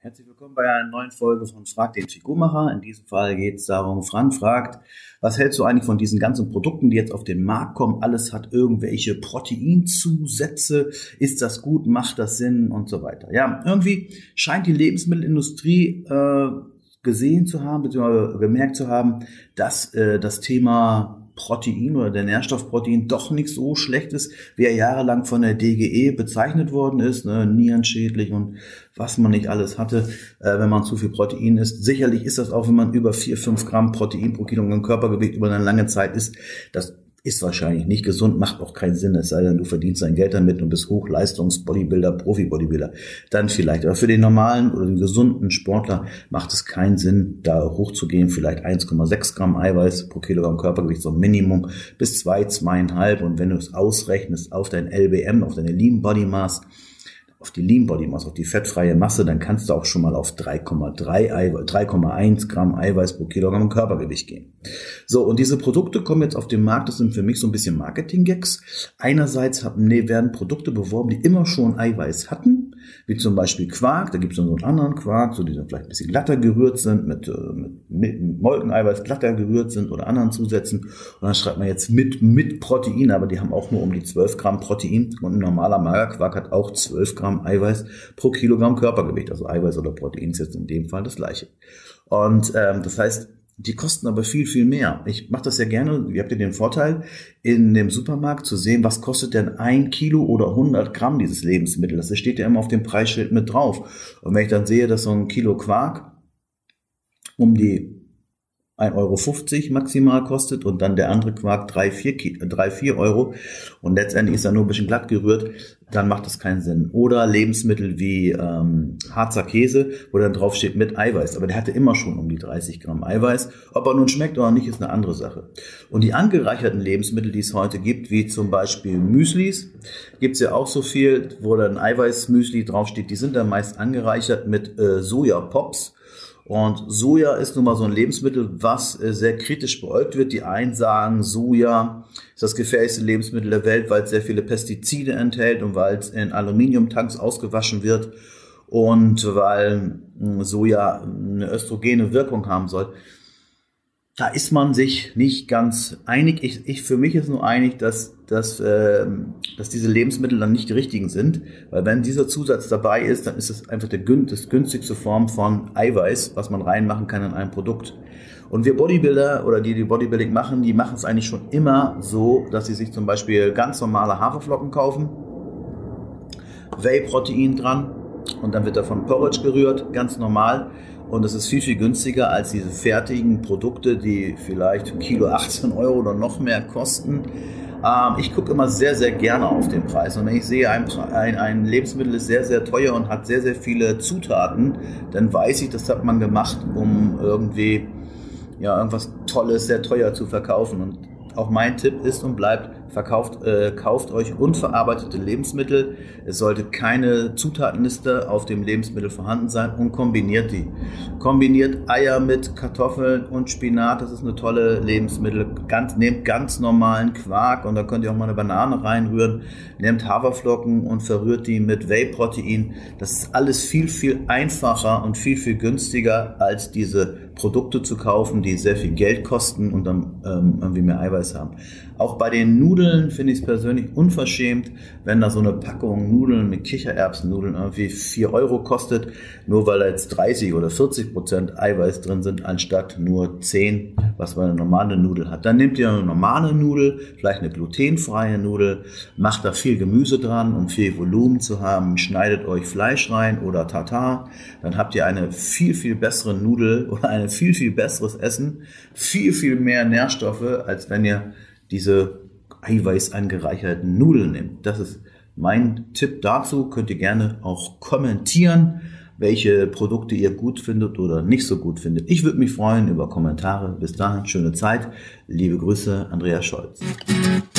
Herzlich willkommen bei einer neuen Folge von Frag den Figurmacher. In diesem Fall geht es darum, Frank fragt, was hältst du eigentlich von diesen ganzen Produkten, die jetzt auf den Markt kommen? Alles hat irgendwelche Proteinzusätze. Ist das gut? Macht das Sinn? Und so weiter. Ja, irgendwie scheint die Lebensmittelindustrie gesehen zu haben, beziehungsweise gemerkt zu haben, dass das Thema Protein oder der Nährstoff Protein doch nicht so schlecht ist, wie er jahrelang von der DGE bezeichnet worden ist, ne, nierenschädlich und was man nicht alles hatte, wenn man zu viel Protein isst. Sicherlich ist das auch, wenn man über 4-5 Gramm Protein pro Kilogramm Körpergewicht über eine lange Zeit isst. Das ist wahrscheinlich nicht gesund, macht auch keinen Sinn, es sei denn, du verdienst dein Geld damit und bist Hochleistungs-Bodybuilder, Profi-Bodybuilder. Dann vielleicht. Aber für den normalen oder den gesunden Sportler macht es keinen Sinn, da hochzugehen. Vielleicht 1,6 Gramm Eiweiß pro Kilogramm Körpergewicht, so ein Minimum, bis 2,5. Und wenn du es ausrechnest auf dein LBM, auf deine Lean Body Mass, auf die fettfreie Masse, dann kannst du auch schon mal auf 3,1 Gramm Eiweiß pro Kilogramm Körpergewicht gehen. So, und diese Produkte kommen jetzt auf den Markt, das sind für mich so ein bisschen Marketing-Gags. Einerseits werden Produkte beworben, die immer schon Eiweiß hatten, wie zum Beispiel Quark, da gibt es so einen anderen Quark, so die dann vielleicht ein bisschen glatter gerührt sind, mit Molkeneiweiß glatter gerührt sind oder anderen Zusätzen. Und dann schreibt man jetzt mit Protein, aber die haben auch nur um die 12 Gramm Protein und ein normaler Magerquark hat auch 12 Gramm Eiweiß pro Kilogramm Körpergewicht. Also Eiweiß oder Protein ist jetzt in dem Fall das gleiche. Und das heißt, die kosten aber viel, viel mehr. Ich mache das ja gerne. Ihr habt ja den Vorteil, in dem Supermarkt zu sehen, was kostet denn 1 Kilo oder 100 Gramm dieses Lebensmittel. Das steht ja immer auf dem Preisschild mit drauf. Und wenn ich dann sehe, dass so ein Kilo Quark um die 1,50 € maximal kostet und dann der andere Quark 3-4 Euro und letztendlich ist er nur ein bisschen glatt gerührt, dann macht das keinen Sinn. Oder Lebensmittel wie Harzer Käse, wo dann drauf steht mit Eiweiß, aber der hatte immer schon um die 30 Gramm Eiweiß. Ob er nun schmeckt oder nicht, ist eine andere Sache. Und die angereicherten Lebensmittel, die es heute gibt, wie zum Beispiel Müslis, gibt es ja auch so viel, wo dann Eiweißmüsli draufsteht, die sind dann meist angereichert mit Sojapops. Und Soja ist nun mal so ein Lebensmittel, was sehr kritisch beäugt wird. Die einen sagen, Soja ist das gefährlichste Lebensmittel der Welt, weil es sehr viele Pestizide enthält und weil es in Aluminiumtanks ausgewaschen wird und weil Soja eine östrogene Wirkung haben soll. Da ist man sich nicht ganz einig. Für mich ist nur einig, dass diese Lebensmittel dann nicht die richtigen sind. Weil wenn dieser Zusatz dabei ist, dann ist es einfach das günstigste Form von Eiweiß, was man reinmachen kann in ein Produkt. Und wir Bodybuilder oder die Bodybuilding machen, die machen es eigentlich schon immer so, dass sie sich zum Beispiel ganz normale Haferflocken kaufen, Whey-Protein dran und dann wird davon Porridge gerührt, ganz normal. Und es ist viel, viel günstiger als diese fertigen Produkte, die vielleicht ein Kilo 18 Euro oder noch mehr kosten. Ich gucke immer sehr, sehr gerne auf den Preis. Und wenn ich sehe, ein Lebensmittel ist sehr, sehr teuer und hat sehr, sehr viele Zutaten, dann weiß ich, das hat man gemacht, um irgendwie irgendwas Tolles sehr teuer zu verkaufen. Und auch mein Tipp ist und bleibt, kauft euch unverarbeitete Lebensmittel. Es sollte keine Zutatenliste auf dem Lebensmittel vorhanden sein und kombiniert die. Kombiniert Eier mit Kartoffeln und Spinat, das ist eine tolle Lebensmittel. Nehmt ganz normalen Quark und da könnt ihr auch mal eine Banane reinrühren. Nehmt Haferflocken und verrührt die mit Whey-Protein. Das ist alles viel, viel einfacher und viel, viel günstiger als diese Produkte zu kaufen, die sehr viel Geld kosten und dann irgendwie mehr Eiweiß haben. Auch bei den Nudeln finde ich es persönlich unverschämt, wenn da so eine Packung Nudeln mit Kichererbsennudeln irgendwie 4 Euro kostet, nur weil da jetzt 30 oder 40% Eiweiß drin sind, anstatt nur 10, was man eine normale Nudel hat. Dann nehmt ihr eine normale Nudel, vielleicht eine glutenfreie Nudel, macht da viel Gemüse dran, um viel Volumen zu haben, schneidet euch Fleisch rein oder Tartar, dann habt ihr eine viel, viel bessere Nudel oder ein viel, viel besseres Essen, viel, viel mehr Nährstoffe, als wenn ihr diese eiweißangereicherten Nudeln nimmt. Das ist mein Tipp dazu. Könnt ihr gerne auch kommentieren, welche Produkte ihr gut findet oder nicht so gut findet. Ich würde mich freuen über Kommentare. Bis dahin, schöne Zeit. Liebe Grüße, Andreas Scholz.